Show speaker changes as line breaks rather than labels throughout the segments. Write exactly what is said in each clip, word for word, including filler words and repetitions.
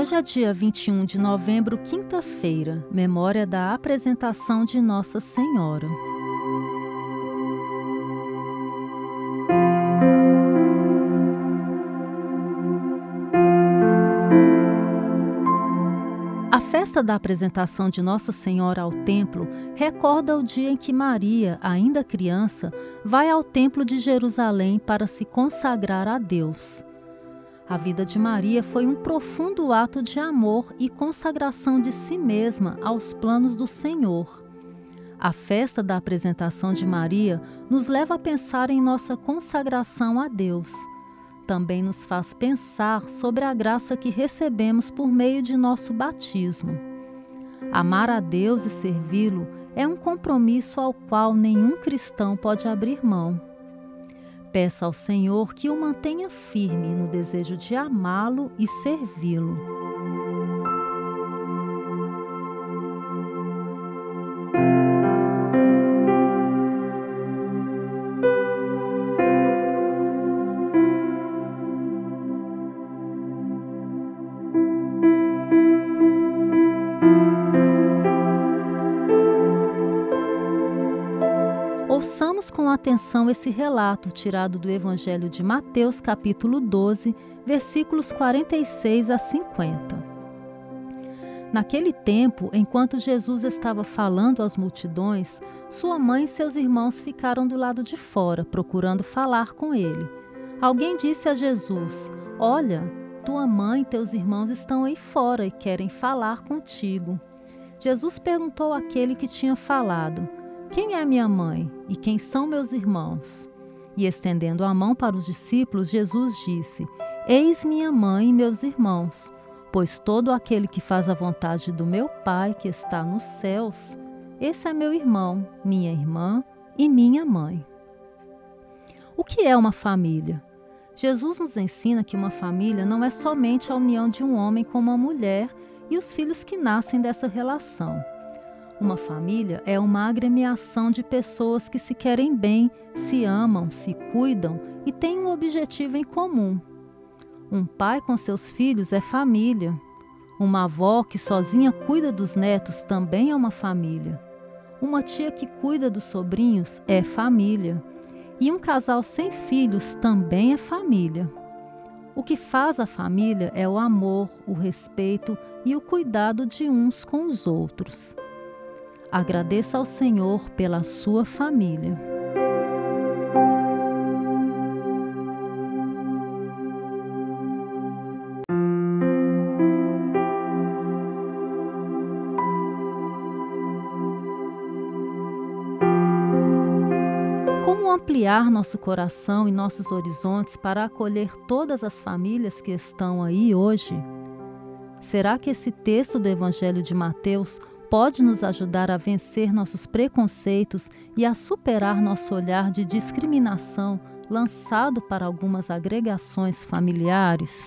Hoje é dia vinte e um de novembro, quinta-feira, memória da apresentação de Nossa Senhora. A festa da apresentação de Nossa Senhora ao templo recorda o dia em que Maria, ainda criança, vai ao templo de Jerusalém para se consagrar a Deus. A vida de Maria foi um profundo ato de amor e consagração de si mesma aos planos do Senhor. A festa da apresentação de Maria nos leva a pensar em nossa consagração a Deus. Também nos faz pensar sobre a graça que recebemos por meio de nosso batismo. Amar a Deus e servi-lo é um compromisso ao qual nenhum cristão pode abrir mão. Peça ao Senhor que o mantenha firme no desejo de amá-lo e servi-lo. Ouçamos com atenção esse relato tirado do Evangelho de Mateus, capítulo doze, versículos quarenta e seis a cinquenta. Naquele tempo, enquanto Jesus estava falando às multidões, sua mãe e seus irmãos ficaram do lado de fora, procurando falar com ele. Alguém disse a Jesus: "Olha, tua mãe e teus irmãos estão aí fora e querem falar contigo." Jesus perguntou àquele que tinha falado: "Quem é minha mãe e quem são meus irmãos?" E estendendo a mão para os discípulos, Jesus disse: "Eis minha mãe e meus irmãos, pois todo aquele que faz a vontade do meu Pai que está nos céus, esse é meu irmão, minha irmã e minha mãe." O que é uma família? Jesus nos ensina que uma família não é somente a união de um homem com uma mulher e os filhos que nascem dessa relação. Uma família é uma agremiação de pessoas que se querem bem, se amam, se cuidam e têm um objetivo em comum. Um pai com seus filhos é família. Uma avó que sozinha cuida dos netos também é uma família. Uma tia que cuida dos sobrinhos é família. E um casal sem filhos também é família. O que faz a família é o amor, o respeito e o cuidado de uns com os outros. Agradeça ao Senhor pela sua família. Como ampliar nosso coração e nossos horizontes para acolher todas as famílias que estão aí hoje? Será que esse texto do Evangelho de Mateus pode nos ajudar a vencer nossos preconceitos e a superar nosso olhar de discriminação lançado para algumas agregações familiares?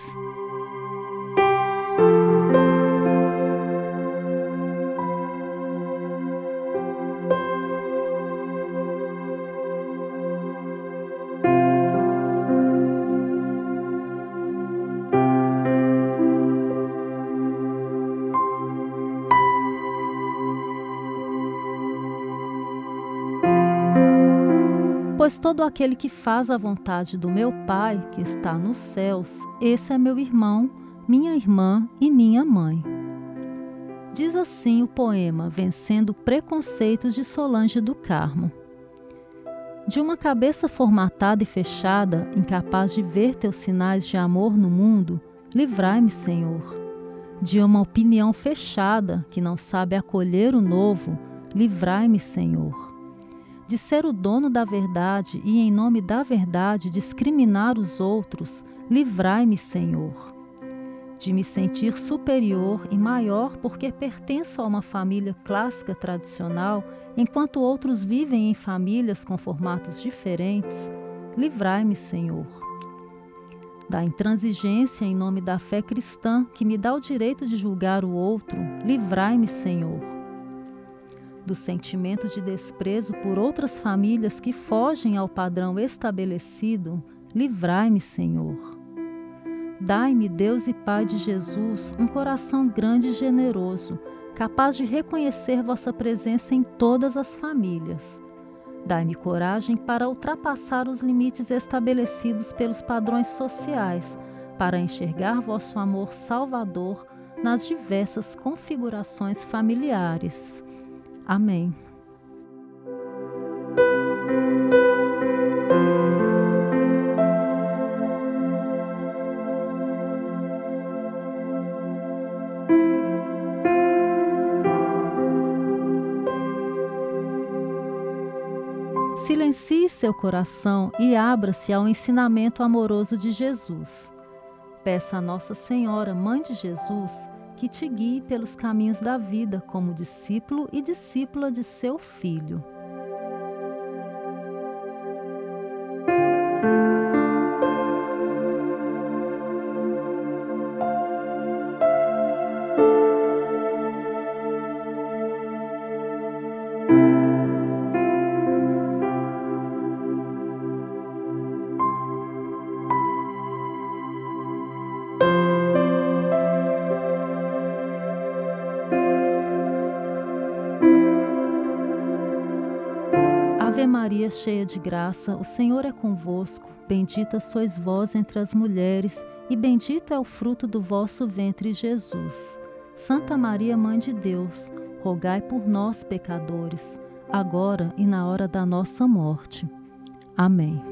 Pois todo aquele que faz a vontade do meu Pai, que está nos céus, esse é meu irmão, minha irmã e minha mãe. Diz assim o poema Vencendo Preconceitos de Solange do Carmo. De uma cabeça formatada e fechada, incapaz de ver teus sinais de amor no mundo, livrai-me, Senhor. De uma opinião fechada, que não sabe acolher o novo, livrai-me, Senhor. De ser o dono da verdade e, em nome da verdade, discriminar os outros, livrai-me, Senhor. De me sentir superior e maior porque pertenço a uma família clássica tradicional, enquanto outros vivem em famílias com formatos diferentes, livrai-me, Senhor. Da intransigência em nome da fé cristã, que me dá o direito de julgar o outro, livrai-me, Senhor. Do sentimento de desprezo por outras famílias que fogem ao padrão estabelecido, livrai-me, Senhor. Dai-me, Deus e Pai de Jesus, um coração grande e generoso, capaz de reconhecer vossa presença em todas as famílias. Dai-me coragem para ultrapassar os limites estabelecidos pelos padrões sociais, para enxergar vosso amor salvador nas diversas configurações familiares. Amém. Silencie seu coração e abra-se ao ensinamento amoroso de Jesus. Peça a Nossa Senhora, Mãe de Jesus, que te guie pelos caminhos da vida como discípulo e discípula de seu Filho. Ave Maria, cheia de graça, o Senhor é convosco. Bendita sois vós entre as mulheres, e bendito é o fruto do vosso ventre, Jesus. Santa Maria, Mãe de Deus, rogai por nós, pecadores, agora e na hora da nossa morte. Amém.